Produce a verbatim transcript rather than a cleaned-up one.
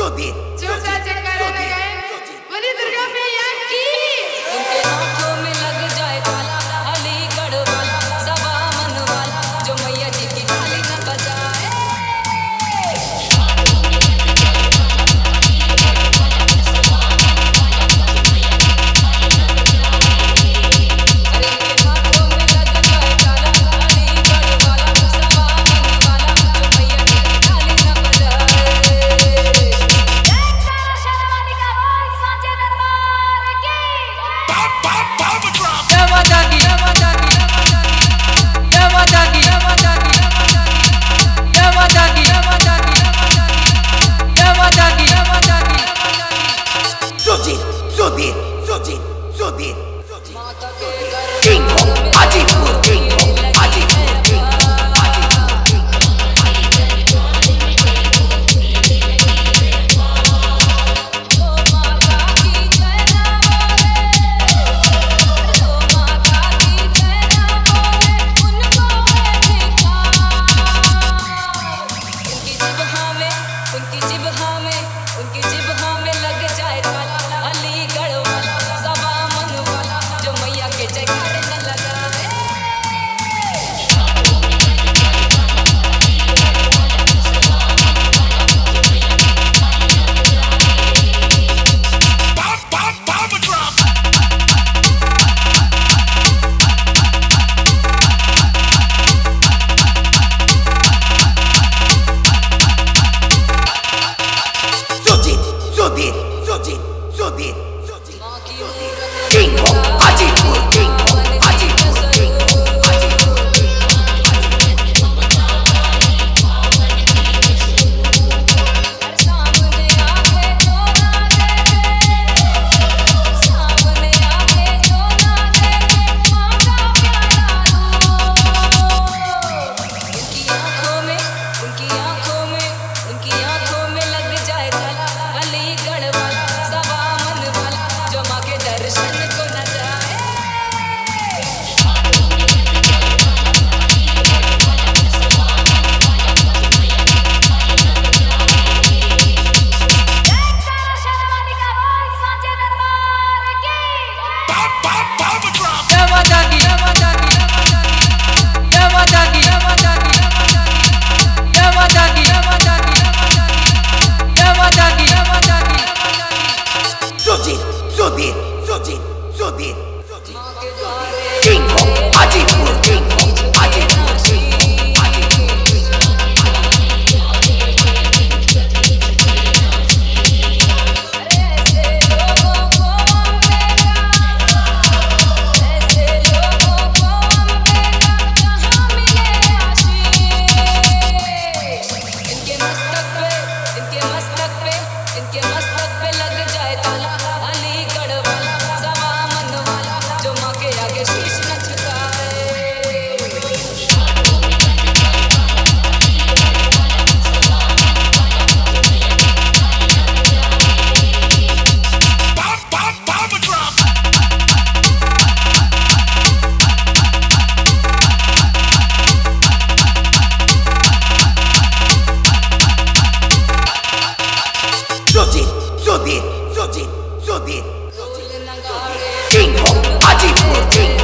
Sudit, जोरदार जयकारा लगाएं, बोलिए दुर्गा मैया की। उनके हाथों में लग जाए ताला, अलीगढ़ वाला सबा मन वाला, जो मैया जी की थाली न बजाए। अरे उनके हाथों में लग जाए ताला, अलीगढ़ वाला सबा मन वाला, जो मैया जी की थाली न बजाए। Sudit, Sudit, Sudit, Sudit, माता के घर King Kong, Adipur, King Kong, Adipur, King Kong, ओ माता की जय ना बोले, ओ माता की जय ना बोले, उनको है धिक्कार। उनकी जिब्हा में, उनकी जिब्हा में, उनकी जिब्हा में लग जाए ताला, अलीगढ़ वाला सबा मन वाला, जो मैया के जयकारे न लगाए। Sudit, Sudit, Sudit, Sudit, Sudit, माँ की मूरत King Kong, Adipur, King Kong, Adipur, King Kong, Adipur, King हर सामने आके जो ना देखे, सामने आके जो ना देखे, माँ का प्यारा रूप। उनकी आँखों में, उनकी आँखों में, उनकी आँखों में लग जाए ताला, अलीगढ़ वाला सबा मन वाला, जो माँ के दर्शन को न जाए। Sudit, Sudit, Sudit, Sudit, Sudit, माँ के द्वारे King Kong, Adipur, King Kong, Adipur, King Kong, Adipur, King Kong. ऐसे लोगों को अम्बे का, ऐसे लोगों को अम्बे का कहाँ मिले आशीष। इनके मस्तक पे, इनके मस्तक पे, इनके मस्तक पे लग जाए ताला, अलीगढ़ वाला सबा मन वाला, जो माँ के आगे शीश न झुकाए। Sudit, Sudit, Sudit, Sudit, ढोल नगाड़े King Kong, Adipur, King